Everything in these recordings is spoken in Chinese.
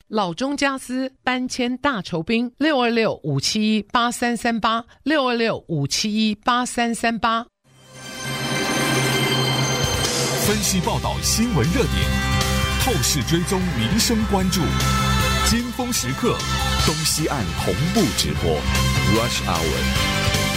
老中家私搬迁大酬宾，626-571-8338，626-571-8338。 分析报道新闻热点，透视追踪民生关注，尖峰时刻，东西岸同步直播 ，Rush Hour。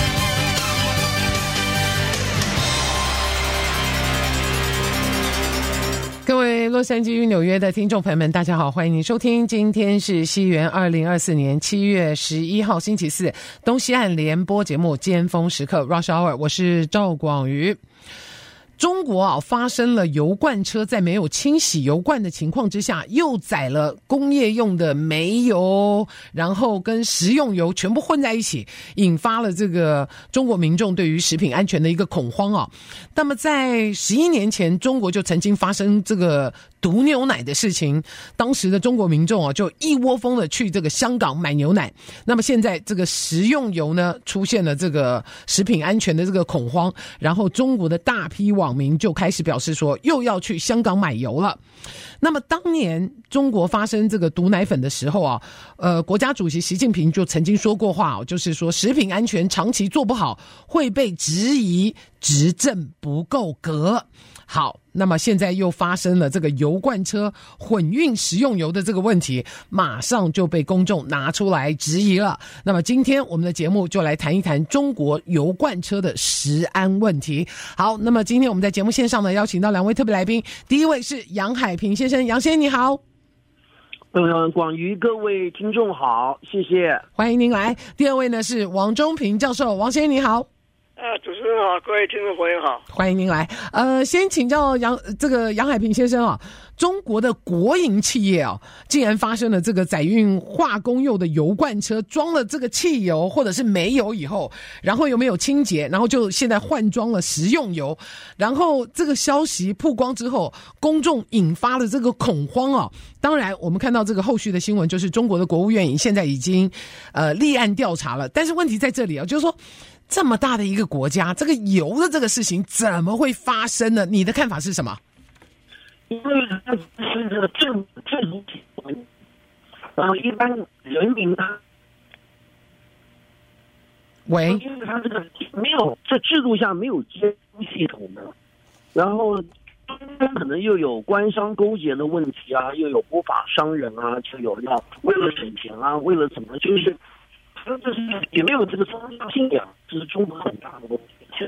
各位洛杉矶与纽约的听众朋友们，大家好，欢迎您收听，今天是西元2024年7月11号星期四，东西岸联播节目尖峰时刻 Rush Hour， 我是赵广瑜。中国发生了油罐车在没有清洗油罐的情况之下，又载了工业用的煤油，然后跟食用油全部混在一起，引发了这个中国民众对于食品安全的一个恐慌。那么在11年前，中国就曾经发生这个毒牛奶的事情，当时的中国民众就一窝蜂的去这个香港买牛奶。那么现在这个食用油呢，出现了这个食品安全的这个恐慌，然后中国的大批网民就开始表示说又要去香港买油了。那么当年中国发生这个毒奶粉的时候国家主席习近平就曾经说过话，就是说食品安全长期做不好会被质疑执政不够格。好，那么现在又发生了这个油罐车混运食用油的这个问题，马上就被公众拿出来质疑了。那么今天我们的节目就来谈一谈中国油罐车的食安问题。好，那么今天我们在节目线上呢，邀请到两位特别来宾，第一位是杨海平先生，杨先生你好。 广瑜，各位听众好，谢谢， 欢迎您来。第二位呢是王中平教授，王先生你好。 主持人好，各位听众朋友好， 欢迎您来。先请教杨海平先生中国的国营企业竟然发生了这个载运化工用的油罐车装了这个汽油或者是煤油以后，然后有没有清洁，然后就现在换装了食用油，然后这个消息曝光之后，公众引发了这个恐慌当然我们看到这个后续的新闻，就是中国的国务院现在已经立案调查了，但是问题在这里就是说这么大的一个国家，这个油的这个事情怎么会发生呢？你的看法是什么？ 因为这是这个政体，然后一般人民喂， 因为他这个没有这制度下没有监督系统的，然后中间可能又有官商勾结的问题又有不法商人就有要为了省钱为了什么，就是这是也没有这个宗教信仰，这是中国很大的问题。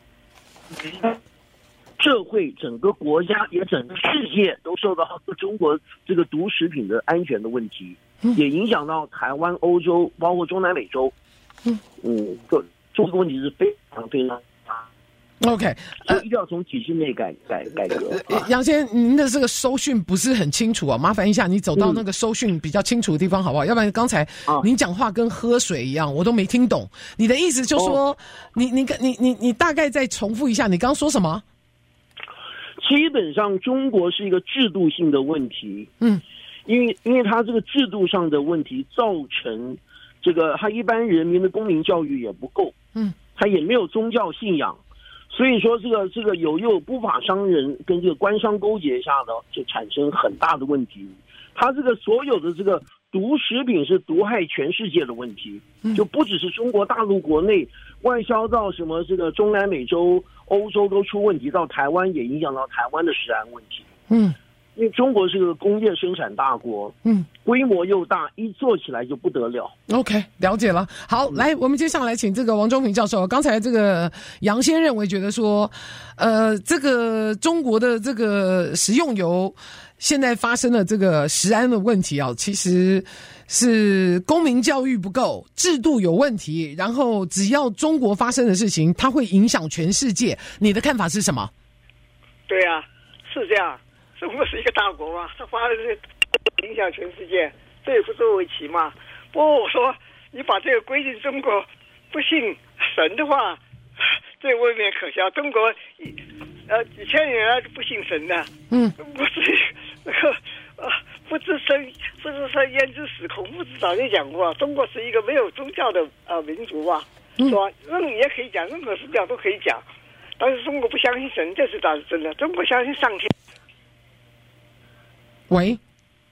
社会整个国家也整个世界都受到中国这个毒食品的安全的问题，也影响到台湾、欧洲，包括中南美洲。这个问题是非常非常大。 OK， 所以一定要从体制内改革。 杨先生，您的这个收讯不是很清楚麻烦一下，你走到那个收讯比较清楚的地方好不好？要不然刚才您讲话跟喝水一样，我都没听懂。你的意思就是说，你大概再重复一下，你刚刚说什么？ 基本上中国是一个制度性的问题，因为它这个制度上的问题造成这个他一般人民的公民教育也不够，他也没有宗教信仰。所以说这个有不法商人跟这个官商勾结下呢，就产生很大的问题。他这个所有的这个毒食品是毒害全世界的问题，就不只是中国大陆国内，外销到什么这个中南美洲、欧洲都出问题，到台湾也影响到台湾的食安问题。因为中国是个工业生产大国，规模又大，一做起来就不得了。 OK， 了解了。好，来，我们接下来请这个王中平教授。刚才这个杨先认为觉得说，这个中国的这个食用油现在发生了这个食安的问题其实是公民教育不够，制度有问题，然后只要中国发生的事情，它会影响全世界。你的看法是什么？ 对是这样。中国是一个大国嘛，它发的这影响全世界，这也不足为奇嘛。不过我说，你把这个规定中国不信神的话，这未免可笑。中国几千年来不信神的，不是那个不知生焉知死？孔夫子早就讲过，中国是一个没有宗教的民族吧，是吧？也可以讲，任何宗教都可以讲，但是中国不相信神，这是倒是真的。中国相信上天。 喂，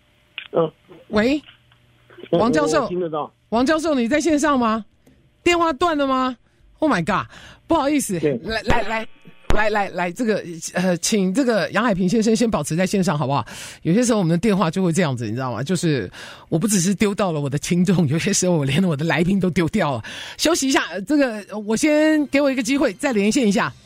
喂，王教授， 听得到。 王教授，你在线上吗？电话断了吗 ？Oh my god， 不好意思，来，这个请这个杨海平先生先保持在线上好不好？有些时候我们的电话就会这样子，你知道吗？就是我不只是丢到了我的听众，有些时候我连我的来宾都丢掉了。休息一下，这个我先给我一个机会再连线一下。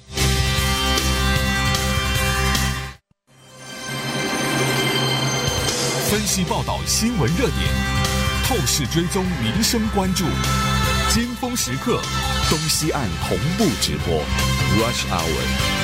分析报道新闻热点，透视追踪民生关注，尖峰时刻，东西岸同步直播 Rush Hour。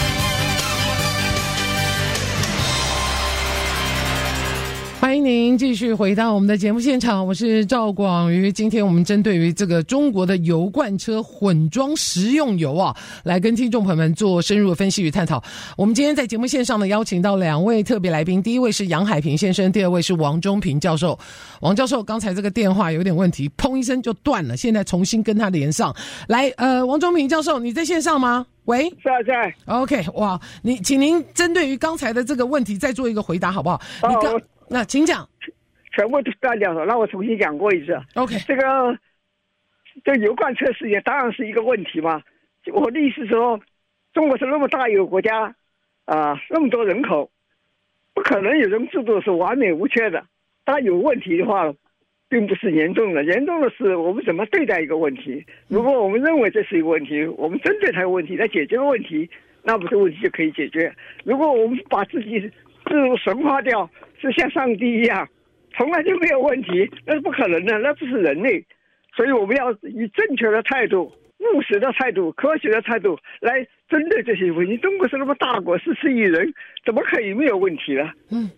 欢迎您继续回到我们的节目现场，我是赵广瑜。今天我们针对于这个中国的油罐车混装食用油来跟听众朋友们做深入的分析与探讨。我们今天在节目线上呢，邀请到2位特别来宾，第一位是杨海平先生，第二位是王中平教授。王教授，刚才这个电话有点问题，砰一声就断了，现在重新跟他连上来。王中平教授，你在线上吗？喂， 在。 OK， 哇，请您针对于刚才的这个问题再做一个回答好不好？那请讲。 全部都断掉了，让我重新讲过一次。 OK， 这油罐车事件当然是一个问题嘛。我的意思说，中国是那么大一个国家那么多人口，不可能有种制度是完美无缺的。当然有问题的话，并不是严重的，严重的是我们怎么对待一个问题。如果我们认为这是一个问题，我们针对它的问题来解决问题，那不是问题就可以解决。如果我们把自己制度神化掉，是像上帝一样从来就没有问题，那是不可能的，那不是人类。所以我们要以正确的态度、务实的态度、科学的态度来针对这些问题。中国是那么大国，14亿人，怎么可以没有问题呢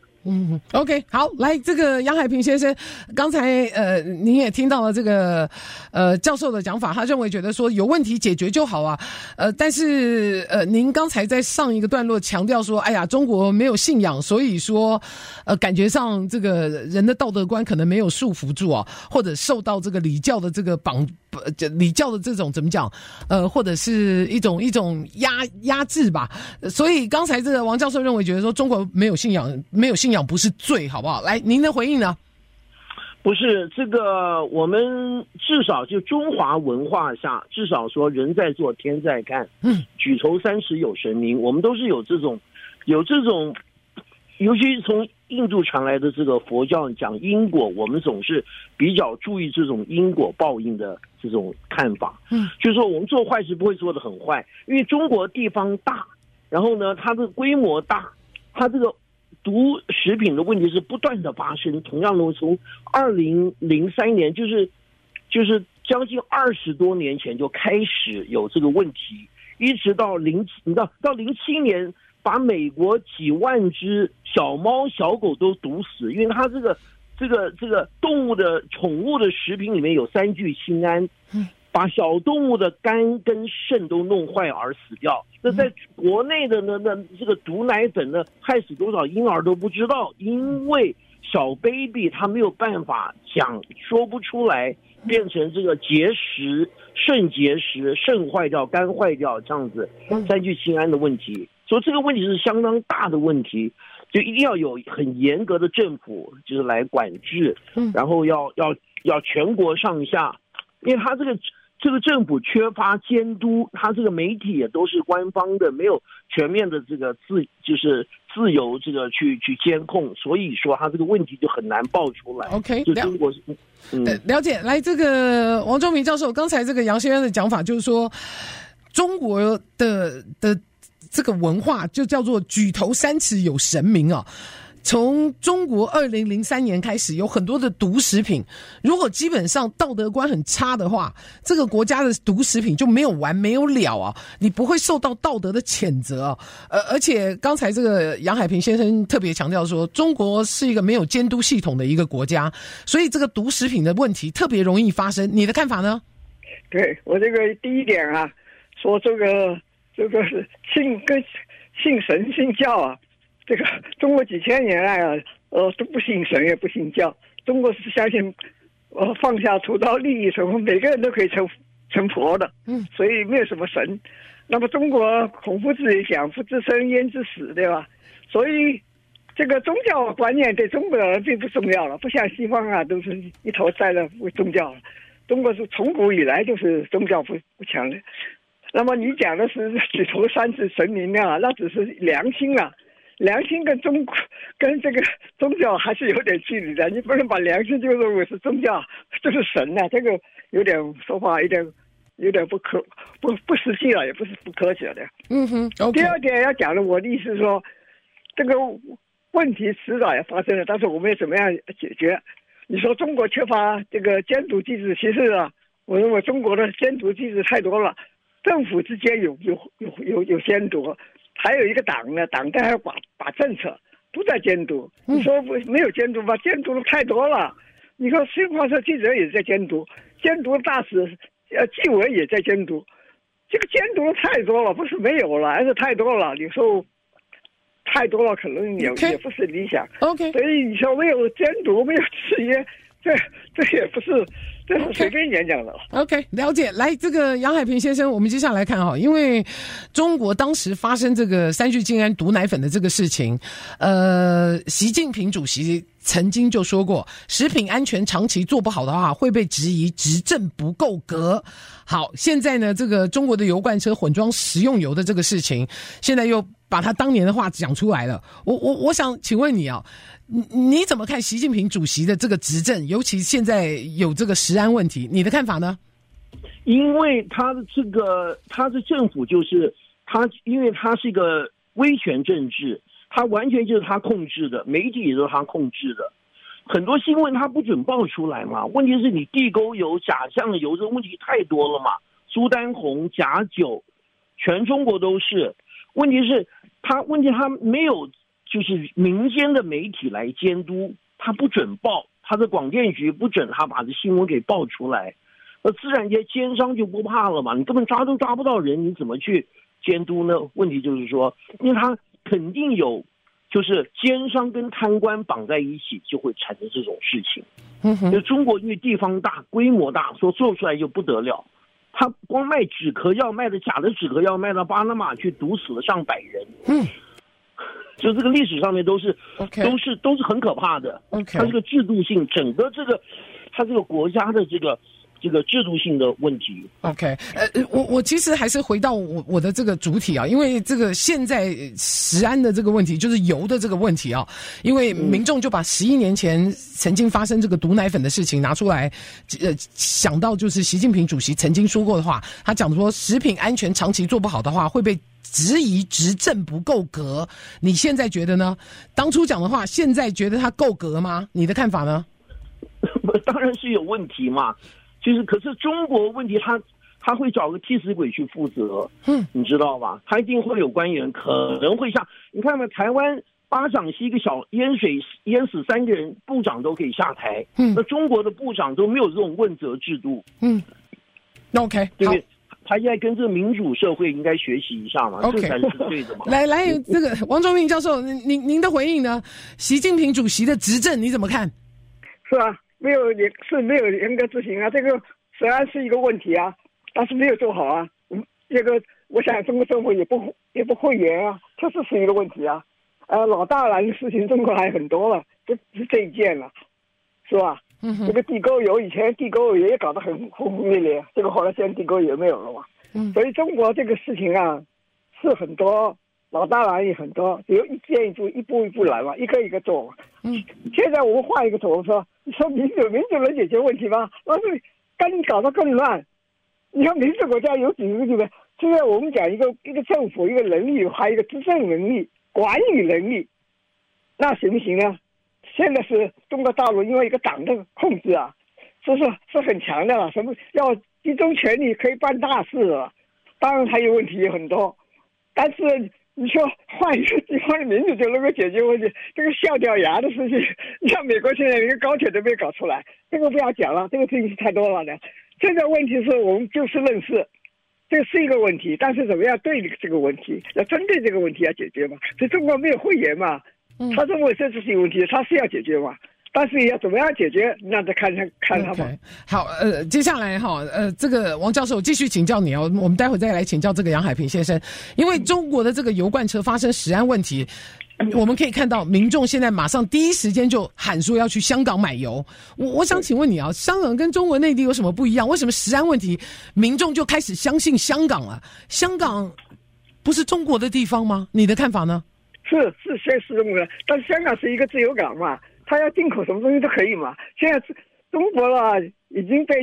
？OK， 好，来，这个杨海平先生，刚才您也听到了这个教授的讲法，他认为觉得说有问题解决就好啊，但是您刚才在上一个段落强调说，哎呀，中国没有信仰，所以说感觉上这个人的道德观可能没有束缚住或者受到这个礼教的这个礼教的这种怎么讲或者是一种压制吧，所以刚才这个王教授认为觉得说中国没有信仰不是罪，好不好？来，您的回应呢？ 不是这个，我们至少就中华文化下，至少说人在做天在看，举头三尺有神明，我们都是有这种，尤其是从印度传来的这个佛教讲因果，我们总是比较注意这种因果报应的这种看法。就是说我们做坏事不会做得很坏，因为中国地方大，然后呢它的规模大，它这个毒食品的问题是不断的发生。同样的，从2003年就是将近20多年前就开始有这个问题，一直到07年。把美国几万只小猫小狗都毒死，因为它这个动物的宠物的食品里面有3聚氰胺，把小动物的肝跟肾都弄坏而死掉。那在国内的呢，那这个毒奶粉呢，害死多少婴儿都不知道，因为小 baby 他没有办法讲，说不出来，变成这个结石、肾结石、肾坏掉、肝坏掉这样子，3聚氰胺的问题。所以这个问题是相当大的问题，就一定要有很严格的政府就是来管制，然后要全国上下，因为他这个政府缺乏监督，他这个媒体也都是官方的，没有全面的这个自由这个去监控，所以说他这个问题就很难爆出来。 OK， 就中国了解。来，这个王中平教授，刚才这个杨先生的讲法就是说，中国的这个文化就叫做举头三尺有神明从中国2003年开始有很多的毒食品，如果基本上道德观很差的话，这个国家的毒食品就没有完没有了你不会受到道德的谴责而且刚才这个杨海平先生特别强调说，中国是一个没有监督系统的一个国家，所以这个毒食品的问题特别容易发生。你的看法呢？ 对，我这个第一点说这个是信神信教这个中国几千年来都不信神也不信教，中国是相信放下屠刀立地成佛，每个人都可以成佛的，所以没有什么神。那么中国孔夫子也讲，夫之生焉知死，对吧？所以这个宗教观念对中国人并不重要了，不像西方啊，都是一头栽了宗教了。中国是从古以来就是宗教不强的。那么你讲的是举头三尺神明啊，那只是良心啊，良心跟这个宗教还是有点距离的。你不能把良心就认为是宗教，就是神啊，这个有点说法有点不实际了，也不是不科学的。 OK。 第二点要讲的，我的意思是说，这个问题迟早也发生了，但是我们要怎么样解决？你说中国缺乏这个监督机制，其实啊，我认为中国的监督机制太多了，政府之间有监督，还有一个党呢，党还要把政策都在监督。你说没有监督吧？监督的太多了。你说新华社记者也在监督，监督大使纪委也在监督，这个监督的太多了，不是没有了，而是太多了。有时候太多了，可能也不是理想。 OK， 所以你说没有监督，没有制约，这也不是，这是随便演讲的。 OK， 了解。来，这个杨海平先生，我们接下来看哈，因为中国当时发生这个三聚氰胺毒奶粉的这个事情，习近平主席曾经就说过，食品安全长期做不好的话，会被质疑执政不够格。好，现在呢，这个中国的油罐车混装食用油的这个事情，现在又把他当年的话讲出来了。我想请问你啊，你怎么看习近平主席的这个执政，尤其现在有这个食安问题，你的看法呢？ 因为他的政府就是因为他是一个威权政治，他完全就是他控制的，媒体也都是他控制的，很多新闻他不准报出来嘛。问题是你地沟油、假象油这个问题太多了嘛，苏丹红、假酒，全中国都是。问题是他没有就是民间的媒体来监督，他不准报，他的广电局不准他把这新闻给报出来，那自然间奸商就不怕了嘛，你根本抓都抓不到人，你怎么去监督呢？问题就是说，因为他肯定有就是奸商跟贪官绑在一起，就会产生这种事情。就中国因为地方大、规模大，说做出来就不得了。他光卖止咳药，卖的假的止咳药卖到巴拿马去，毒死了上百人。就这个历史上面都是很可怕的。它这个制度性，整个它这个国家的这个制度性的问题。 OK， 我其实还是回到我的这个主体啊，因为这个现在食安的这个问题，就是油的这个问题啊，因为民众就把11年前曾经发生这个毒奶粉的事情拿出来，想到就是习近平主席曾经说过的话，他讲说食品安全长期做不好的话，会被质疑执政不够格。你现在觉得呢？当初讲的话，现在觉得他够格吗？你的看法呢？ 当然是有问题嘛。就是可是中国问题他会找个替死鬼去负责，你知道吧？他一定会有官员，可能会像你看嘛，台湾巴掌溪一个小淹水淹死3个人，部长都可以下台。那中国的部长都没有这种问责制度。 OK， 对不对？他应该跟这个民主社会应该学习一下嘛，这才是对的嘛。 来，这个王忠明教授，您的回应呢？习近平主席的执政你怎么看？ 是啊。没有严格执行啊，这个食安是一个问题啊，但是没有做好啊。这个我想中国政府也不会严啊，这是一个问题啊。老大难的事情中国还很多了，不是这一件了，是吧？这个地沟油以前地沟油也搞得很轰轰烈烈，这个后来现在地沟油没有了嘛。所以中国这个事情啊是很多。老大难也很多，只有一件一步一步来嘛，一个一个做嘛。现在我们换一个头说，你说民主能解决问题吗？那是更搞得更乱。你看民主国家有几个对不对？现在我们讲一个政府一个能力，还有一个执政能力、管理能力，那行不行呢？现在是中国大陆因为一个党的控制啊，是很强的了，什么要集中权力可以办大事了。当然还有问题有很多，但是。你说换一个地方的民主就能够解决问题，这个笑掉牙的事情，你像美国现在连个高铁都没搞出来，这个不要讲了，这个事情太多了的。现在问题是我们就事论事，这是一个问题，但是怎么样对这个问题，要针对这个问题要解决嘛。所以中国没有会员嘛，他认为这是一个问题，他是要解决嘛。但是也要怎么样解决，那再看他吧。 Okay. 好，接下来哈，这个王教授继续请教你哦。我们待会再来请教这个杨海平先生，因为中国的这个油罐车发生食安问题， 我们可以看到民众现在马上第一时间就喊说要去香港买油。我想请问你啊，香港跟中国内地有什么不一样？为什么食安问题民众就开始相信香港了？香港不是中国的地方吗？你的看法呢？ 是中国的，但是香港是一个自由港嘛，它要进口什么东西都可以嘛。现在中国了已经被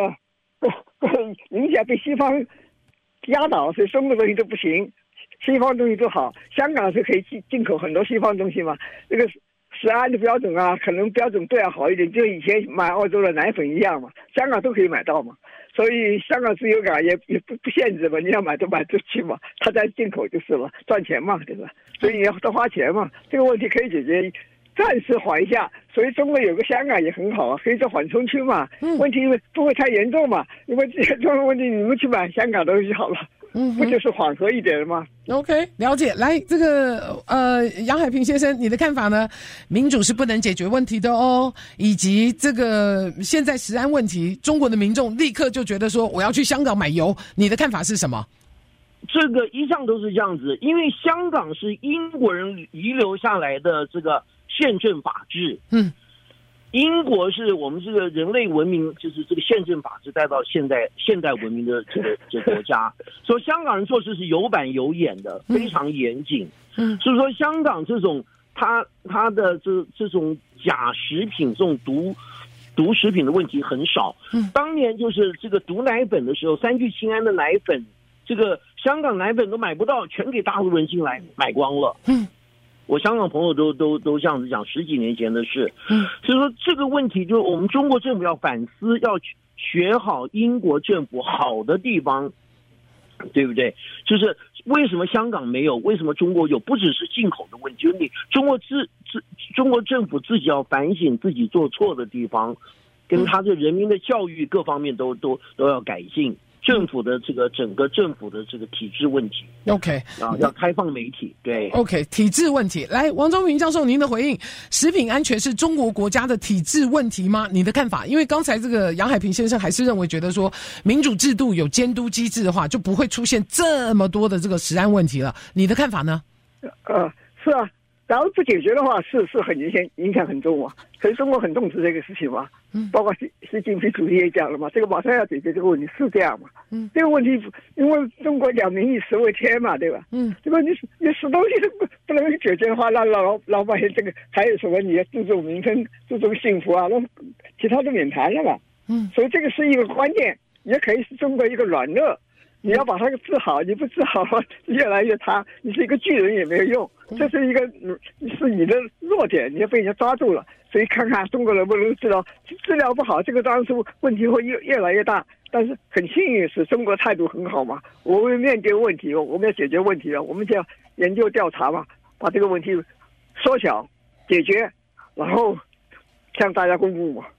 影响，被西方压倒，所以中国东西都不行，西方东西都好。香港是可以进口很多西方东西嘛，这个食安的标准啊，可能标准对要好一点，就以前买澳洲的奶粉一样嘛，香港都可以买到嘛。所以香港自由港也不限制嘛，你要买都买得去嘛，它在进口就是了，赚钱嘛，对吧？所以你要多花钱嘛，这个问题可以解决，暂时缓一下。所以中国有个香港也很好啊，可以做缓冲区嘛，问题不会太严重嘛，因为严重的问题你们去买香港的东西好了。不就是缓和一点的吗 ？OK， 了解。来，这个杨海平先生，你的看法呢？民主是不能解决问题的哦，以及这个现在食安问题，中国的民众立刻就觉得说我要去香港买油，你的看法是什么？ 这个一向都是这样子，因为香港是英国人遗留下来的这个宪政法治。英国是我们这个人类文明，就是这个宪政法治带到现代文明的这个国家，所以香港人做事是有板有眼的，非常严谨。所以说香港这种它的这种假食品、这种毒食品的问题很少。当年就是这个毒奶粉的时候，三聚氰胺的奶粉，这个香港奶粉都买不到，全给大陆人进来买光了。我香港朋友都这样子讲，10几年前的事。所以说这个问题就是我们中国政府要反思，要学好英国政府好的地方，对不对？就是为什么香港没有，为什么中国有？不只是进口的问题，就是你中国政府自己要反省自己做错的地方，跟他的人民的教育各方面都要改进。政府的这个整个政府的这个体制问题 ，OK 啊，要开放媒体，对 ，OK 体制问题。来，王忠平教授，您的回应：食品安全是中国国家的体制问题吗？你的看法？因为刚才这个杨海平先生还是觉得说，民主制度有监督机制的话，就不会出现这么多的这个食安问题了。你的看法呢？ 是啊。然后不解决的话，是很影响很重啊。可是中国很重视这个事情嘛，包括习近平主席也讲了嘛，这个马上要解决这个问题，是这样嘛。这个问题因为中国讲民以食为天嘛，对吧？这个你食东西都不能解决的话，那老百姓这个还有什么？你要注重民生、注重幸福啊，那其他都免谈了嘛。所以这个是一个关键，也可以是中国一个软肋。你要把它治好，你不治好越来越差，你是一个巨人也没有用，这是一个是你的弱点，你要被人家抓住了。所以看看中国能不能治疗不好，这个当然是问题会越来越大。但是很幸运是中国态度很好嘛，我们面对问题，我们要解决问题了，我们就要研究调查嘛，把这个问题缩小解决，然后向大家公布嘛。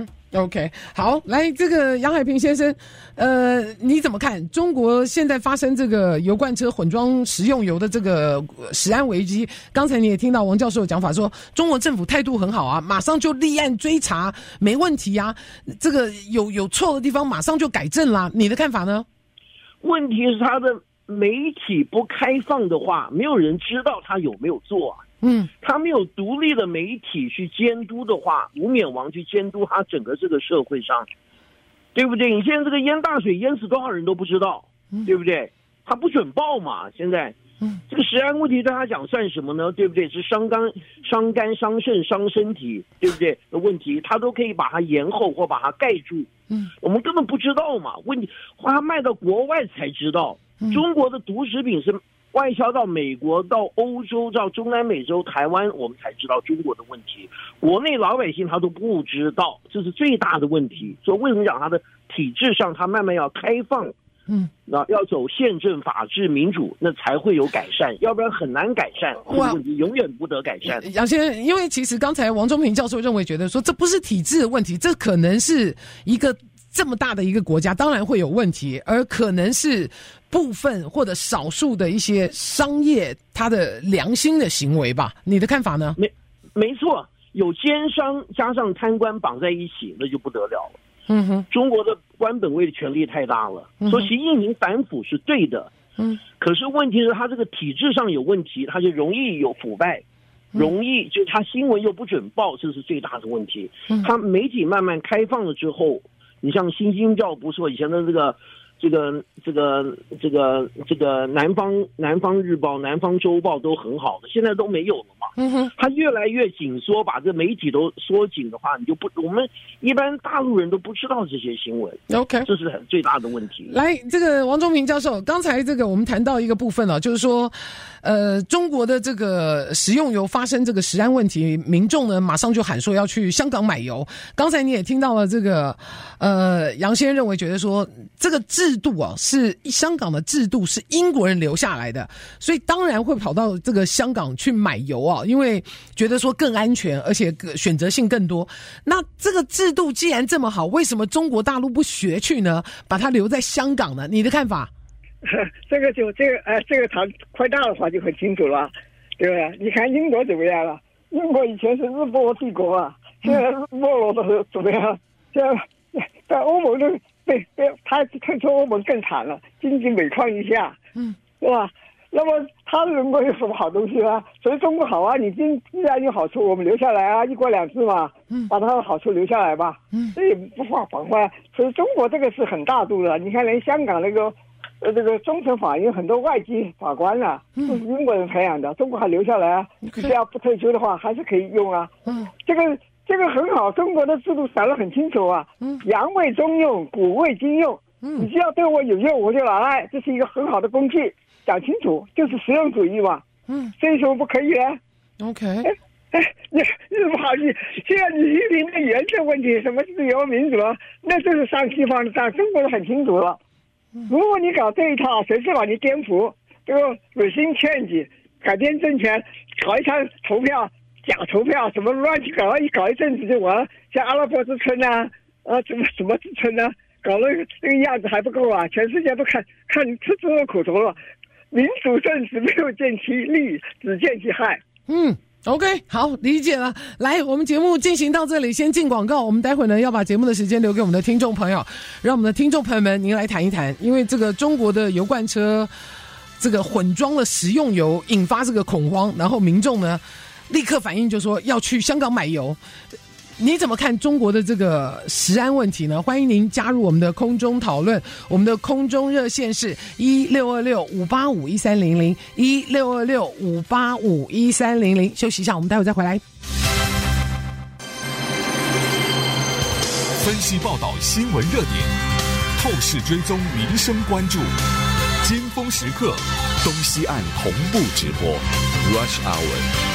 OK， 好，来，这个杨海平先生，你怎么看中国现在发生这个油罐车混装食用油的这个食安危机？刚才你也听到王教授的讲法说，中国政府态度很好啊，马上就立案追查，没问题啊，这个有错的地方马上就改正啦。你的看法呢？ 问题是他的媒体不开放的话，没有人知道他有没有做啊。他没有独立的媒体去监督的话，无冕王去监督他整个这个社会上，对不对？你现在这个淹大水淹死多少人都不知道，对不对？他不准报嘛，现在这个食安问题对他讲算什么呢？对不对？是伤肝、伤肾、伤身体，对不对？的问题他都可以把它延后或把它盖住。我们根本不知道嘛，问题他卖到国外才知道，中国的毒食品是外销到美国、到欧洲、到中南美洲、台湾，我们才知道中国的问题。国内老百姓他都不知道，这是最大的问题。所以为什么讲他的体制上，他慢慢要开放，那要走宪政、法治、民主，那才会有改善，要不然很难改善。这个问题永远不得改善。 杨先生，因为其实刚才王忠平教授觉得说，这不是体制的问题，这可能是一个这么大的一个国家，当然会有问题，而可能是部分或者少数的一些商业它的良心的行为吧？你的看法呢？ 没错，有奸商加上贪官绑在一起，那就不得了了。中国的官本位的权力太大了，说习近平反腐是对的， 可是问题是他这个体制上有问题，他就容易有腐败，容易就他新闻又不准报，这是最大的问题。他媒体慢慢开放了之后，你像新京报不说以前的这个南方日报、南方周报都很好的，现在都没有了嘛。它越来越紧缩，把这媒体都缩紧的话，我们一般大陆人都不知道这些新闻。 OK， 这是最大的问题。 来，这个王忠平教授，刚才这个我们谈到一个部分了，就是说，中国的这个食用油发生这个食安问题，民众呢马上就喊说要去香港买油。刚才你也听到了这个，杨先生认为觉得说这个制度啊是香港的制度是英国人留下来的，所以当然会跑到这个香港去买油啊，因为觉得说更安全，而且选择性更多。那这个制度既然这么好，为什么中国大陆不学去呢？把它留在香港呢？你的看法？ 这个谈扩大的话就很清楚了，对不对？你看英国怎么样了？英国以前是日不落帝国啊，现在没落的怎么样？现在欧盟都被他退出欧盟更惨了，经济每况愈下，是吧？那么他的中国有什么好东西呢？所以中国好啊，你既然有好处，我们留下来啊，一国两制嘛，把它的好处留下来吧，这也不反坏。所以中国这个是很大度的，你看连香港那个这个终审法院很多外籍法官啊，都是英国人培养的，中国还留下来啊，只要不退休的话还是可以用啊。这个很好，中国的制度讲得很清楚啊，洋为中用，古为今用，你只要对我有用我就拿来，这是一个很好的工具，讲清楚就是实用主义嘛。这有什么不可以呢 ？OK。 你不好意思，现在你批评的原则问题，什么自由民主，那就是上西方的当，中国人很清楚了。如果你搞这一套，谁是把你颠覆？这个regime change，改变政权，搞一场投票，假投票，什么乱七搞一阵子就完了。像阿拉伯之春啊，什么之春啊，搞了这个样子还不够啊！全世界都看吃这个苦头了。民主政治没有见其利，只见其害。 OK， 好，理解了。来，我们节目进行到这里，先进广告。我们待会呢要把节目的时间留给我们的听众朋友，让我们的听众朋友们您来谈一谈，因为这个中国的油罐车这个混装了食用油，引发这个恐慌，然后民众呢立刻反应就说要去香港买油。你怎么看中国的这个食安问题呢？欢迎您加入我们的空中讨论，我们的空中热线是1626-585-1300 1626-585-1300。休息一下，我们待会再回来。 分析报道新闻热点，透视追踪民生关注，尖峰时刻，东西岸同步直播 Rush Hour。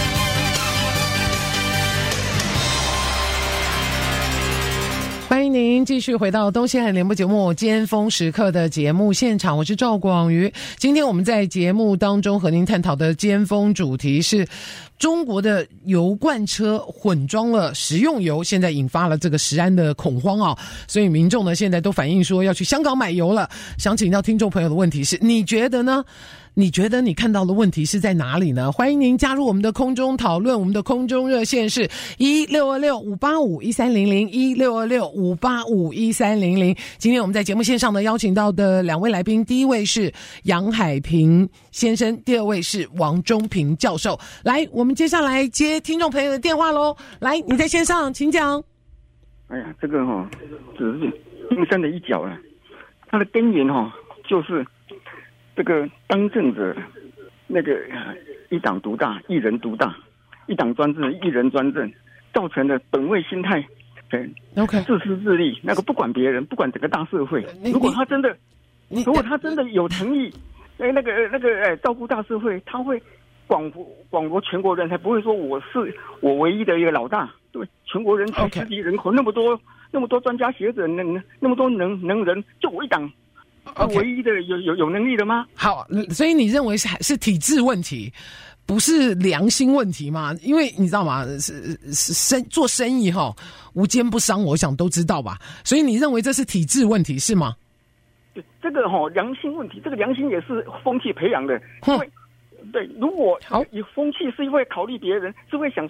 欢迎您继续回到东西岸联播节目尖峰时刻的节目现场，我是赵广瑜。今天我们在节目当中和您探讨的尖峰主题是中国的油罐车混装了食用油，现在引发了这个食安的恐慌啊，所以民众呢现在都反映说要去香港买油了。想请教听众朋友的问题是，你觉得呢？你觉得你看到的问题是在哪里呢？欢迎您加入我们的空中讨论，我们的空中热线是1626-585-1300 1626-585-1300。今天我们在节目线上呢邀请到的两位来宾，第一位是杨海平先生，第二位是王忠平教授。来，我们接下来接听众朋友的电话咯。来，你在线上请讲。 哎呀，这个只是冰山的一角了，它的根源就是这个当政者那个一党独大，一人独大，一党专制，一人专政，造成的本位心态， OK， 自私自利，那个不管别人，不管整个大社会。如果他真的有诚意，照顾大社会，他会广博全国人才，不会说我是唯一的一个老大，对，全国人才10亿人口，那么多专家学者，那么多能人，就我一党。唯一的有能力的吗？ 好，所以你认为是体制问题，不是良心问题吗？因为你知道吗？做生意无奸不商，我想都知道吧。所以你认为这是体制问题是吗？ 对，这个良心问题，这个良心也是风气培养的。因为对，如果有风气是因为考虑别人，是会想说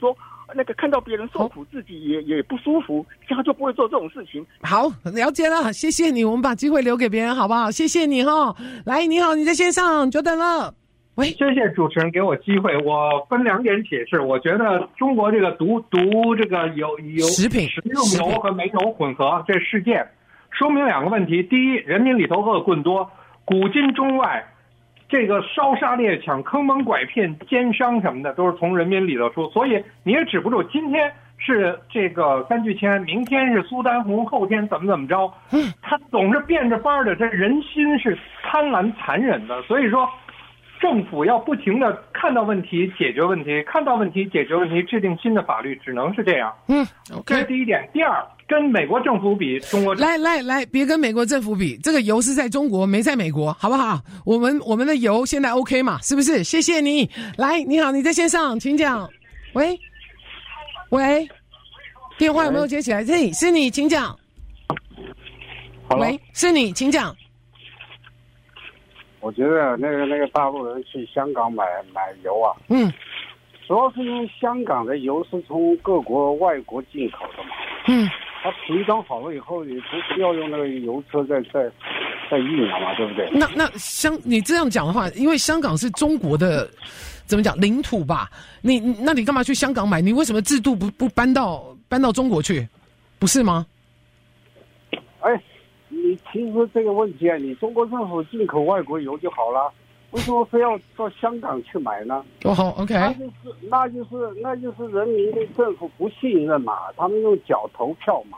那个看到别人受苦，自己也不舒服，这样就不会做这种事情。 好，了解了，谢谢你，我们把机会留给别人好不好？谢谢你哈。来，你好，你在线上，久等了。喂， 谢谢主持人给我机会，我分2点解释。我觉得中国这个毒这个有食用油和煤油混合这事件，说明2个问题：第一，人民里头恶棍多，古今中外，这个烧杀猎抢、坑蒙拐骗、奸商什么的，都是从人民里头出，所以你也止不住。今天是这个3聚氰，明天是苏丹红，后天怎么着，他总是变着法的，这人心是贪婪残忍的，所以说。政府要不停的看到问题解决问题，看到问题解决问题，制定新的法律，只能是这样。 OK， 这是第一点。第二，跟美国政府比，中国来，别跟美国政府比，这个油是在中国，没在美国，好不好？我们的油现在 OK 嘛？是不是？谢谢你。来，你好，你在线上，请讲。喂，电话有没有接起来？是你，请讲。喂，是你，请讲。 我觉得那个大陆人去香港买油啊，主要是因为香港的油是从各国外国进口的嘛，它瓶装好了以后，你不是要用那个油车再运了嘛，对不对？ 那你这样讲的话，因为香港是中国的，怎么讲领土吧？那你干嘛去香港买？你为什么制度不搬到中国去？不是吗？ 你其实这个问题啊，你中国政府进口外国油就好了，为什么非要到香港去买呢？ 好 ，OK。 那就是人民对政府不信任嘛，他们用脚投票嘛。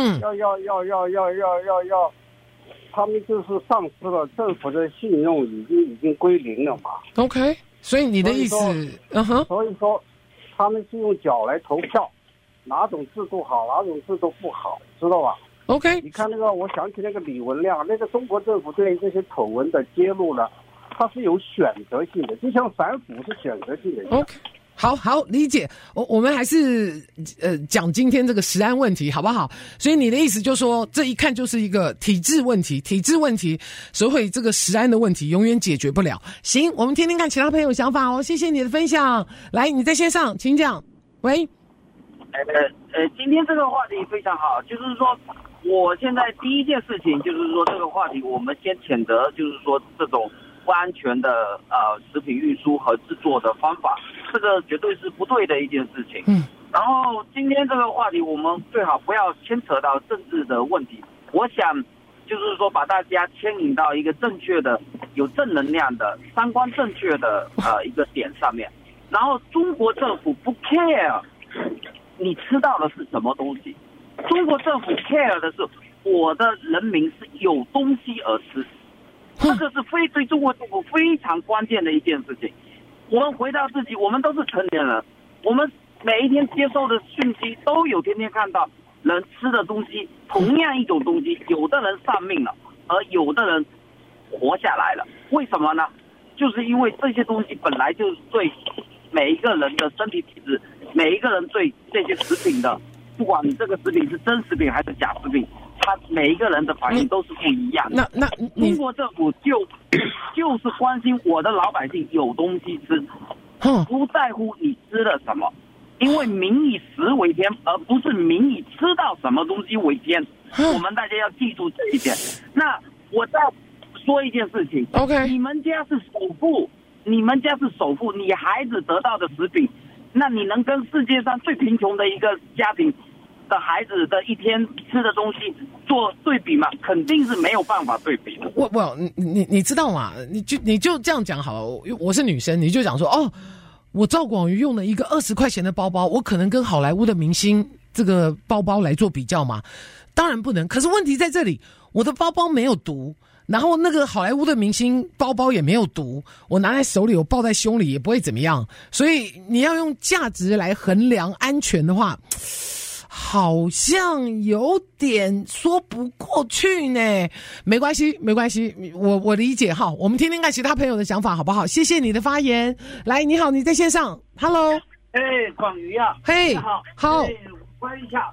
要，他们就是丧失了政府的信用，已经归零了嘛。 OK， 所以你的意思， 所以说，他们是用脚来投票，哪种制度好，哪种制度不好，知道吧？ OK， 你看那个，我想起那个李文亮，那个中国政府对这些丑闻的揭露呢，它是有选择性的，就像反腐是选择性的。 OK， 好理解。我们还是讲今天这个食安问题好不好？所以你的意思就是说，这一看就是一个体制问题，所以这个食安的问题永远解决不了。行，我们听听看其他朋友想法哦。谢谢你的分享。来，你在线上，请讲。喂， 今天这个话题非常好，就是说。我现在第一件事情就是说，这个话题我们先谴责，就是说这种不安全的食品运输和制作的方法，这个绝对是不对的一件事情。然后今天这个话题我们最好不要牵扯到政治的问题，我想就是说把大家牵引到一个正确的、有正能量的、三观正确的一个点上面。然后中国政府不 care 你吃到的是什么东西。中国政府 care 的是我的人民是有东西而吃，这个是对中国政府非常关键的一件事情。我们回到自己，我们都是成年人，我们每一天接受的讯息都有天天看到人吃的东西，同样一种东西，有的人丧命了，而有的人活下来了。为什么呢？就是因为这些东西本来就是对每一个人的身体体质，每一个人对这些食品的。不管你这个食品是真食品还是假食品，他每一个人的反应都是不一样的。那中国政府就是关心我的老百姓有东西吃，不在乎你吃了什么，因为民以食为天，而不是民以吃到什么东西为天。我们大家要记住这一点。那我再说一件事情 ，OK， 你们家是首富，你孩子得到的食品。那你能跟世界上最贫穷的一个家庭的孩子的一天吃的东西做对比吗？肯定是没有办法对比的。 你知道吗？你就这样讲好了。我是女生，你就讲说我赵广瑜用了一个20块钱的包包，我可能跟好莱坞的明星这个包包来做比较吗？当然不能。可是问题在这里，我的包包没有毒。然后那个好莱坞的明星包包也没有毒，我拿在手里，我抱在胸里也不会怎么样。所以你要用价值来衡量安全的话，好像有点说不过去呢。没关系，我理解哈。我们听听看其他朋友的想法好不好？谢谢你的发言。来，你好，你在线上 ，Hello。 广瑜啊， 嘿，好。 问一下，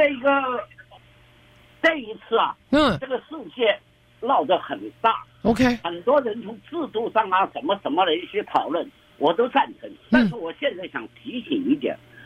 这一次啊，这个事件。闹得很大 ，OK， 很多人从制度上啊什么的一些讨论，我都赞成。但是我现在想提醒一点，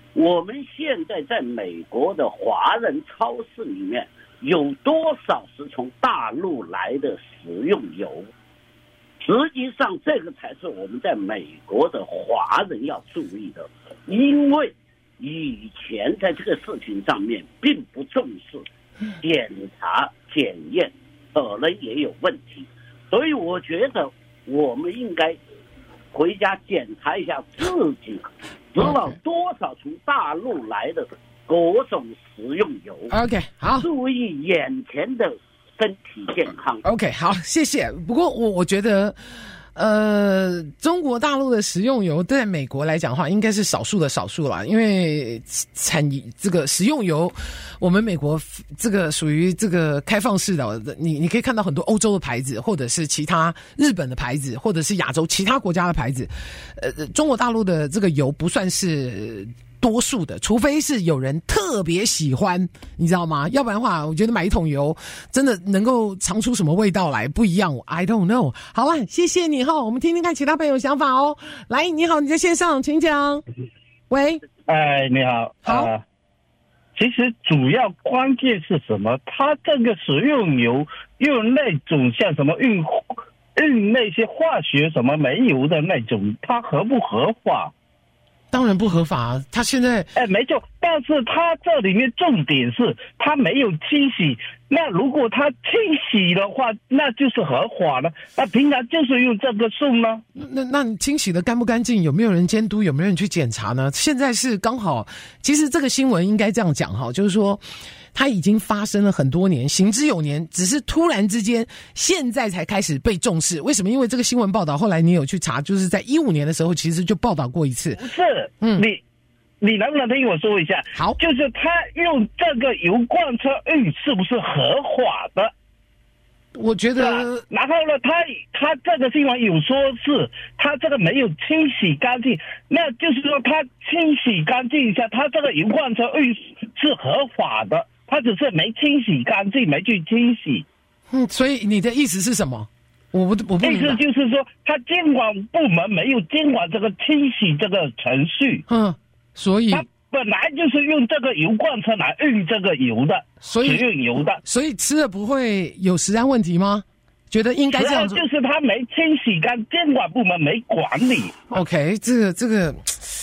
我们现在在美国的华人超市里面有多少是从大陆来的食用油？实际上这个才是我们在美国的华人要注意的，因为以前在这个事情上面并不重视检查检验，可能也有问题，所以我觉得我们应该回家检查一下自己知道多少从大陆来的各种食用油。 OK， 好， 注意眼前的身体健康。 OK， 好，谢谢。不过我觉得中国大陆的食用油在美国来讲的话应该是少数的少数啦，因为这个食用油我们美国这个属于这个开放式的，你可以看到很多欧洲的牌子，或者是其他日本的牌子，或者是亚洲其他国家的牌子。中国大陆的这个油不算是多数的，除非是有人特别喜欢，你知道吗？要不然的话，我觉得买一桶油真的能够尝出什么味道来不一样 I don't know。 好了，谢谢你哈，我们听听看其他朋友想法哦。来，你好，你在线上，请讲。喂， 你好。好。其实主要关键是什么？它这个食用油用那种像什么运那些化学什么煤油的那种，它合不合法？ 当然不合法，他现在没错，但是他这里面重点是他没有清洗。那如果他清洗的话，那就是合法了。那平常就是用这个送呢？ 那你清洗的干不干净？有没有人监督？有没有人去检查呢？现在是刚好，其实这个新闻应该这样讲哈，就是说它已经发生了很多年，行之有年，只是突然之间现在才开始被重视。为什么？因为这个新闻报道后来你有去查，就是在2015年的时候其实就报道过一次。 不是，你能不能听我说一下？ 好， 就是他用这个油罐车运是不是合法的？ 我觉得， 然后呢，他这个新闻有说是他这个没有清洗干净，那就是说他清洗干净一下，他这个油罐车运是合法的，他只是没清洗干净，没去清洗。 所以你的意思是什么？我不明白。 意思就是说，他监管部门没有监管这个清洗这个程序。 所以他本来就是用这个油罐车来运这个油的，食用油的， 所以吃了不会有食安问题吗？觉得应该这样做， 就是他没清洗干，监管部门没管理。 OK， 这个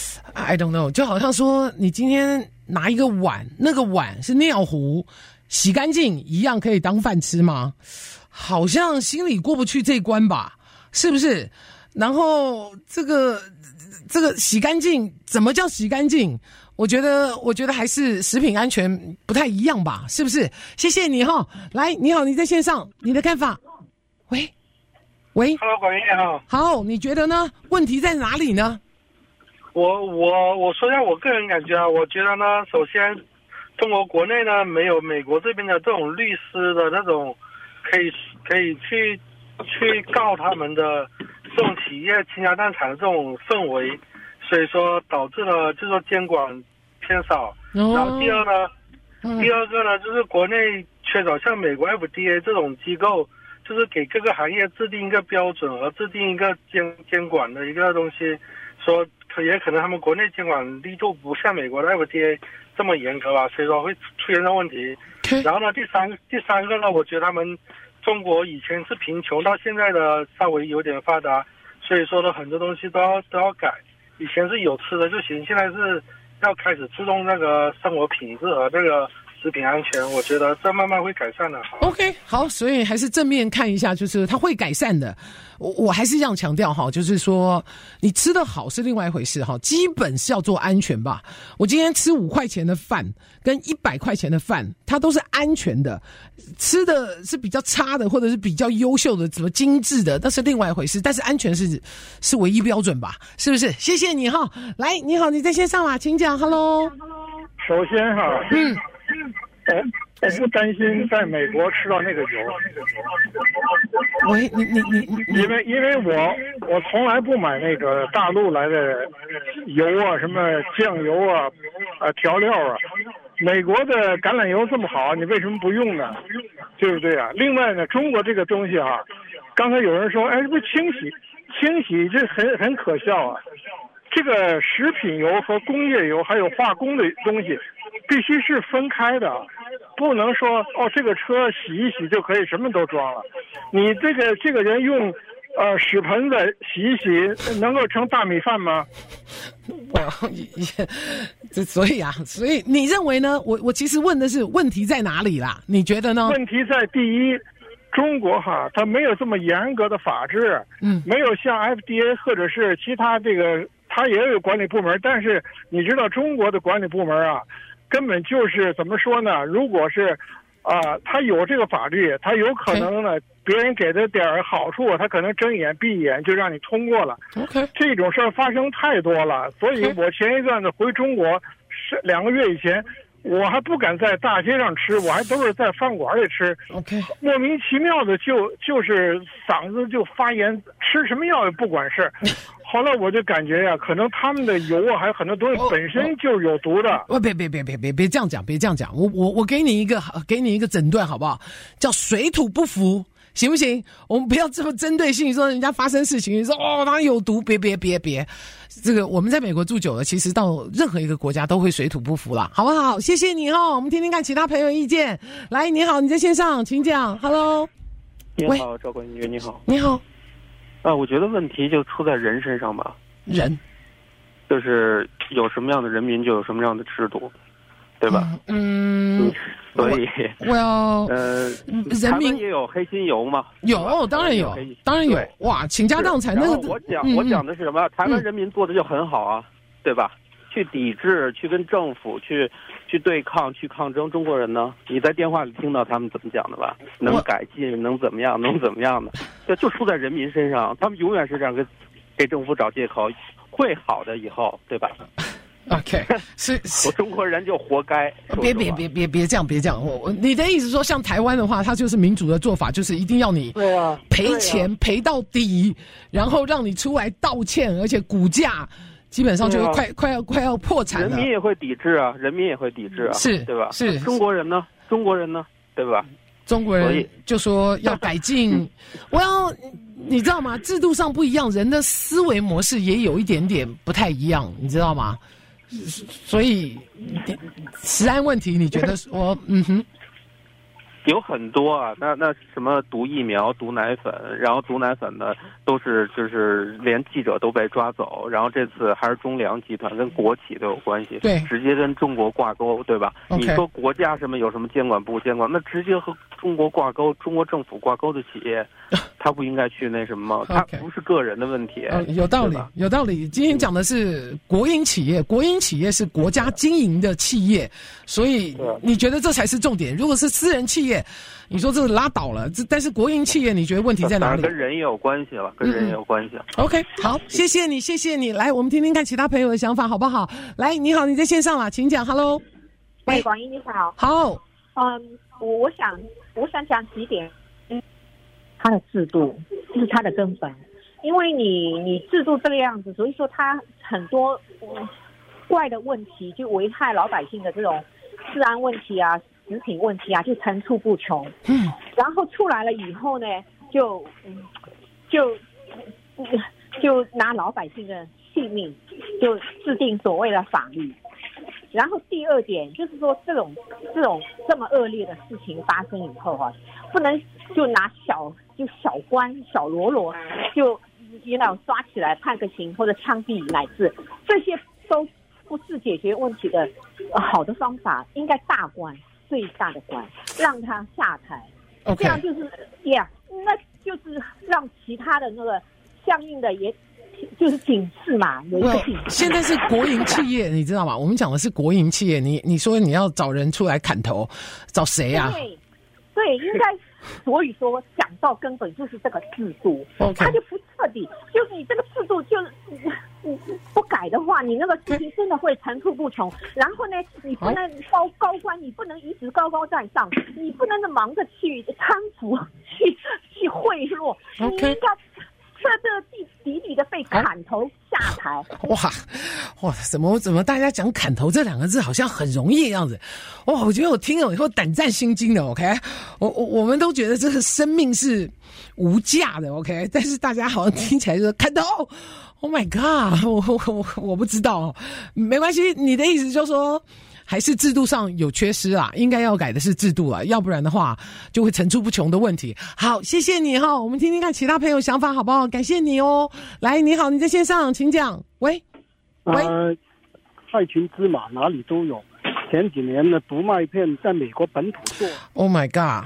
I don't know， 就好像说你今天拿一个碗，那个碗是尿壶，洗干净一样可以当饭吃吗？好像心里过不去这一关吧，是不是？然后这个洗干净，怎么叫洗干净？我觉得还是食品安全不太一样吧，是不是？谢谢你哈。来，你好，你在线上，你的看法？喂 ，Hello， 管员你好。 好，你觉得呢？问题在哪里呢？ 我说一下我个人感觉啊，我觉得呢，首先中国国内呢没有美国这边的这种律师的那种可以去告他们的这种企业倾家荡产的这种氛围，所以说导致了就是说监管偏少。然后第二个呢，就是国内缺少像美国 FDA 这种机构，就是给各个行业制定一个标准和制定一个监管的一个东西，说也可能他们国内监管力度不像美国的 FDA 这么严格吧，所以说会出现这问题。然后呢，第三个呢，我觉得他们中国以前是贫穷，到现在的稍微有点发达，所以说呢很多东西都要改。以前是有吃的就行，现在是要开始注重那个生活品质和这个食品安全，我觉得这慢慢会改善的。 OK， 好，所以还是正面看一下，就是它会改善的。我还是这样强调哈，就是说你吃得好是另外一回事哈，基本是要做安全吧。我今天吃5块钱的饭跟100块钱的饭，它都是安全的。吃的是比较差的，或者是比较优秀的，怎么精致的，那是另外一回事。但是安全是唯一标准吧，是不是？谢谢你哈。来，你好，你在线上啦，请讲。Hello。 首先哈，我不担心在美国吃到那个油。 喂，你， 因为我从来不买那个大陆来的油啊，什么酱油啊，调料啊。美国的橄榄油这么好，你为什么不用呢？对不对啊？另外呢，中国这个东西哈，刚才有人说，哎，这不清洗，这很可笑啊。 这个食品油和工业油还有化工的东西必须是分开的，不能说这个车洗一洗就可以什么都装了。你这个人用屎盆子洗一洗能够成大米饭吗？ 所以你认为呢？我其实问的是问题在哪里啦？你觉得呢？ 问题在第一，中国它没有这么严格的法制，没有像 FDA 或者是其他这个，它也有管理部门，但是你知道中国的管理部门啊，根本就是怎么说呢？如果是他有这个法律，他有可能呢，别人给他点好处，他可能睁眼闭眼就让你通过了。这种事儿发生太多了，所以我前一段子回中国2个月以前，我还不敢在大街上吃，我还都是在饭馆里吃。莫名其妙的就是嗓子就发炎，吃什么药也不管事。后来我就感觉呀，可能他们的油啊，还有很多东西本身就是有毒的。 别这样讲，别这样讲。我给你一个诊断好不好？叫水土不服，行不行？我们不要这么针对性说人家发生事情，你说他有毒，别。这个我们在美国住久了，其实到任何一个国家都会水土不服啦，好不好？谢谢你我们听听看其他朋友意见。来，你好，你在线上，请讲。Hello， 你好，赵冠军，你好。 你好。 我觉得问题就出在人身上吧。 人， 就是有什么样的人民就有什么样的制度，对吧？所以人民也有黑心油嘛？ 有，当然有。哇，倾家荡产那个。 我讲的是什么？台湾人民做的就很好啊，对吧？去抵制，去跟政府去对抗，去抗争。中国人呢？你在电话里听到他们怎么讲的吧？能改进，能怎么样的？这就出在人民身上。他们永远是这样给政府找借口，会好的以后，对吧 ？OK， 是我中国人就活该。 别这样。你的意思说，像台湾的话，它就是民主的做法，就是一定要你赔钱赔到底，然后让你出来道歉，而且股价基本上就快要破产了。 人民也会抵制啊， 是， 对吧？ 是中国人呢，对吧？ 中国人就说要改进，你知道吗？制度上不一样，人的思维模式也有一点点不太一样，你知道吗？所以食安问题，你觉得说， 有很多啊，那什么毒疫苗、毒奶粉，然后毒奶粉呢，都是就是连记者都被抓走，然后这次还是中粮集团跟国企都有关系， 对， 直接跟中国挂钩，对吧？你说国家有什么监管不监管？那直接和中国挂钩，中国政府挂钩的企业，他不应该去那什么？他不是个人的问题。 有道理。今天讲的是国营企业，国营企业是国家经营的企业，所以你觉得这才是重点。如果是私人企业，你说这个拉倒了，但是国营企业，你觉得问题在哪里？ 跟人也有关系了， OK， 好，谢谢你。来，我们听听看其他朋友的想法，好不好？来，你好，你在线上了，请讲。Hello， 喂，广义你好。 好， 我想讲几点。它的制度就是它的根本，因为你制度这个样子，所以说它很多怪的问题，就危害老百姓的这种治安问题啊、食品问题啊，就层出不穷。然后出来了以后呢，就拿老百姓的性命就制定所谓的法律。然后第二点就是说，这种这么恶劣的事情发生以后不能就拿小官小喽啰就抓起来判个刑或者枪毙，乃至这些都不是解决问题的好的方法。应该大官，最大的官让他下台，这样就是那就是让其他的那个相应的也就是警示嘛，有一个警示。 现在是国营企业，你知道吗？我们讲的是国营企业，你说你要找人出来砍头，找谁啊？ 对，应该，所以说讲到根本就是这个制度，它就不彻底。就是你这个制度就不改的话，你那个事情真的会层出不穷。然后呢，你不能高官，你不能一直高高在上，你不能忙着去贪腐、去贿赂，你应该彻彻底底的被砍头下下台。 哇，怎么大家讲砍头这2个字好像很容易的样子？哇，我觉得我听了以后胆战心惊的。OK， 我们都觉得这个生命是无价的。OK， 但是大家好像听起来就是砍头。Oh my god， 我不知道，没关系。你的意思就是说，还是制度上有缺失啊，应该要改的是制度啊，要不然的话就会层出不穷的问题。好，谢谢你哈，我们听听看其他朋友想法好不好？感谢你哦。来，你好，你在线上，请讲。喂， 害群之马哪里都有。前几年的毒麦片在美国本土做。 Oh my god，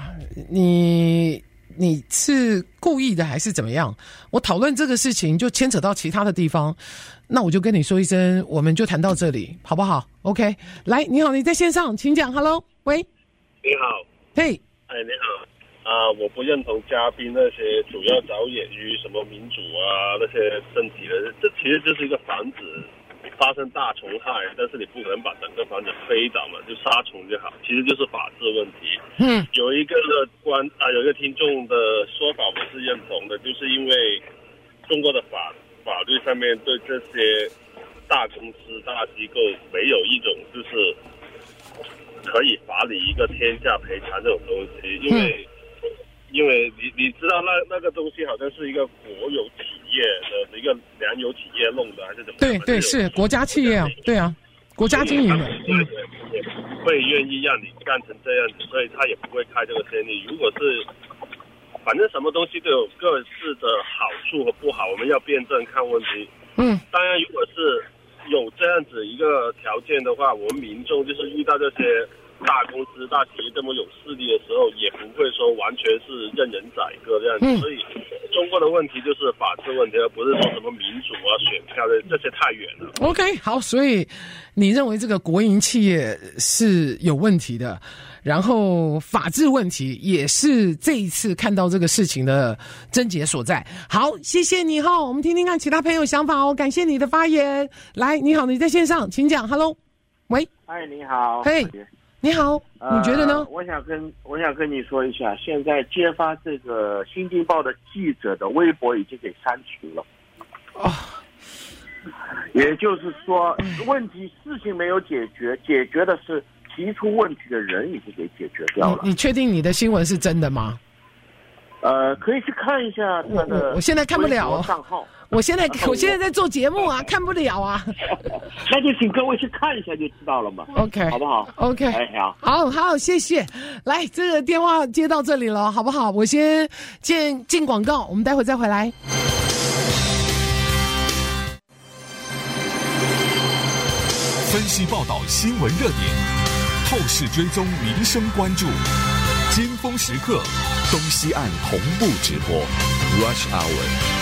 你是故意的还是怎么样？我讨论这个事情就牵扯到其他的地方，那我就跟你说一声，我们就谈到这里，好不好 ？OK， 来，你好，你在线上，请讲。Hello， 喂， 你好， 嘿， 你好，我不认同嘉宾那些主要着眼于什么民主啊那些政体的，这其实就是一个防止发生大虫害，但是你不可能把整个房子飞倒嘛，就杀虫就好，其实就是法治问题。有一个听众的说法我是认同的，就是因为中国的法律上面对这些大公司大机构没有一种就是可以法理一个天下赔偿这种东西，因为你知道那个东西好像是一个国有企业的一个良友企业弄的还是怎么？ 对，是国家企业啊，对啊，国家经营的， 也不会愿意让你干成这样子，所以他也不会开这个先例。如果是，反正什么东西都有各自的好处和不好，我们要辩证看问题。当然，如果是有这样子一个条件的话，我们民众就是遇到这些大公司、大企业这么有势力的时候，也不会说完全是任人宰割这样子。所以中国的问题就是法治问题，而不是说什么民主啊、选票的这些太远了。 OK， 好，所以你认为这个国营企业是有问题的，然后法治问题也是这一次看到这个事情的症结所在。好，谢谢你哈，我们听听看其他朋友想法哦。感谢你的发言。来，你好，你在线上，请讲。Hello， 喂， 嗨，你好， 嘿。你好，你觉得呢？ 我想跟你说一下，现在揭发这个《新京报》的记者的微博已经给删除了。也就是说，事情没有解决，解决的是提出问题的人已经给解决掉了。 你确定你的新闻是真的吗？ 可以去看一下他的。 我现在看不了账号。 我现在在做节目啊，看不了啊。 那就请各位去看一下就知道了嘛。 OK， 好不好 ？OK， 好，谢谢。来，这个电话接到这里了，好不好？我先进广告，我们待会再回来。 分析报道新闻热点，透视追踪民生关注，尖峰时刻，东西岸同步直播 ，Rush Hour。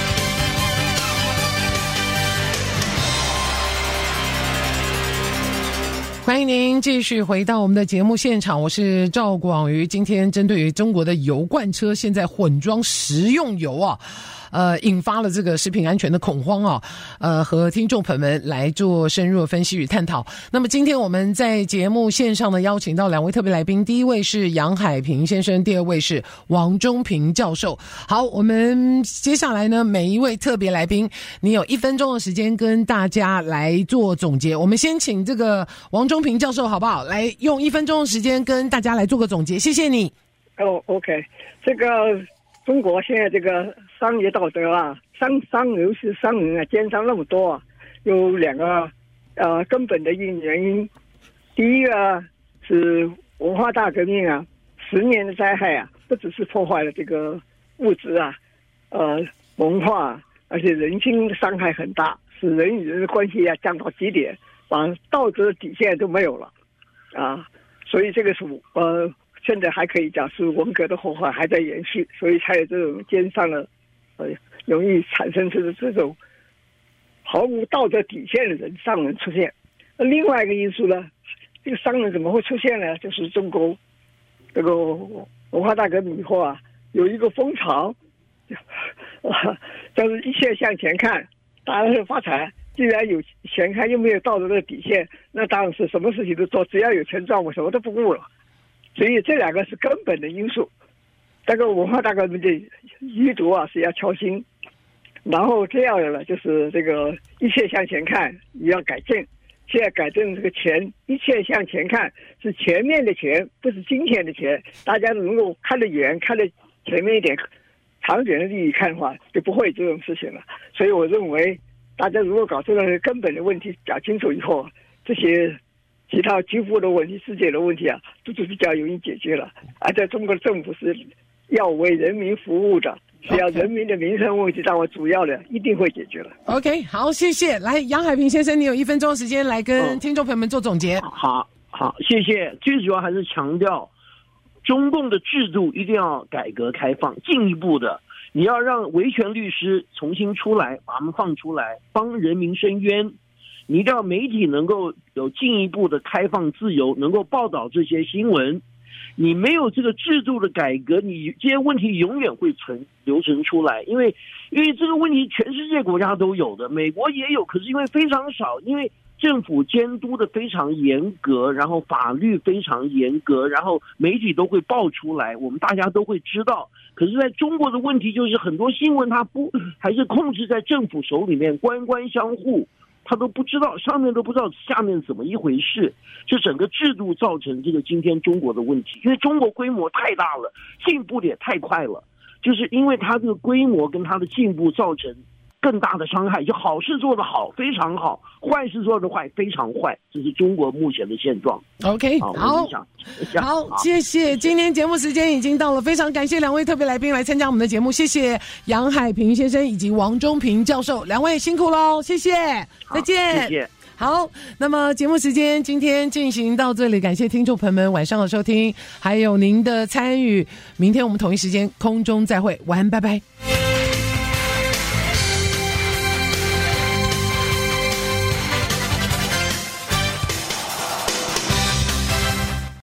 欢迎您继续回到我们的节目现场，我是赵广瑜。今天针对于中国的油罐车现在混装食用油啊，引发了这个食品安全的恐慌啊，和听众朋友们来做深入的分析与探讨。那么今天我们在节目线上呢，邀请到2位特别来宾，第一位是杨海平先生，第二位是王中平教授。好，我们接下来呢，每一位特别来宾，你有1分钟的时间跟大家来做总结。我们先请这个王中平教授好不好？来用1分钟的时间跟大家来做个总结，谢谢你。 OK， 这个中国现在这个商业道德啊，尤其是商人啊，奸商那么多啊，有2个根本的原因。第一个是文化大革命啊，10年的灾害啊，不只是破坏了这个物质啊，文化，而且人心的伤害很大，使人与人的关系啊降到极点，把道德底线都没有了啊，所以这个是现在还可以讲是文革的后患还在延续，所以才有这种奸商的容易产生这种毫无道德底线的商人出现。另外一个因素呢，这个商人怎么会出现呢？就是中国这个文化大革命以后啊，有一个风潮，就是一切向前看，大家都发财。既然有钱看又没有道德的底线，那当然是什么事情都做，只要有钱赚，我什么都不顾了。所以这2个是根本的因素。这个文化大革命的余毒啊是要敲醒然后这样的呢，就是这个一切向前看，也要改正。现在改正这个钱，一切向前看，是前面的钱，不是今天的钱。大家能够看得远，看得前面一点，长远的利益看的话，就不会有这种事情了。所以我认为，大家如果搞这个根本的问题讲清楚以后，这些其他局部的问题、世界的问题啊，都是比较容易解决了。而在中国的政府是要为人民服务的。只要人民的民生问题当为主要的，一定会解决了。 OK， 好，谢谢。来，杨海平先生，你有1分钟的时间来跟听众朋友们做总结。 好，谢谢。最主要还是强调，中共的制度一定要改革开放，进一步的，你要让维权律师重新出来，把他们放出来，帮人民伸冤。你一定要媒体能够有进一步的开放自由，能够报道这些新闻。你没有这个制度的改革，你这些问题永远会流传出来，因为这个问题全世界国家都有的，美国也有，可是因为非常少，因为政府监督的非常严格，然后法律非常严格，然后媒体都会爆出来，我们大家都会知道。可是在中国的问题就是很多新闻它还是控制在政府手里面，官官相护。他都不知道，上面都不知道下面怎么一回事，这整个制度造成这个今天中国的问题。因为中国规模太大了，进步的也太快了，就是因为它这个规模跟它的进步造成更大的伤害。就好事做得好，非常好；坏事做得坏，非常坏。这是中国目前的现状。 OK， 好，谢谢。今天节目时间已经到了，非常感谢2位特别来宾来参加我们的节目，谢谢杨海平先生以及王中平教授，2位辛苦喽，谢谢，再见。 谢谢。 好，那么节目时间今天进行到这里，感谢听众朋友们晚上的收听，还有您的参与。明天我们同一时间空中再会，晚安，拜拜。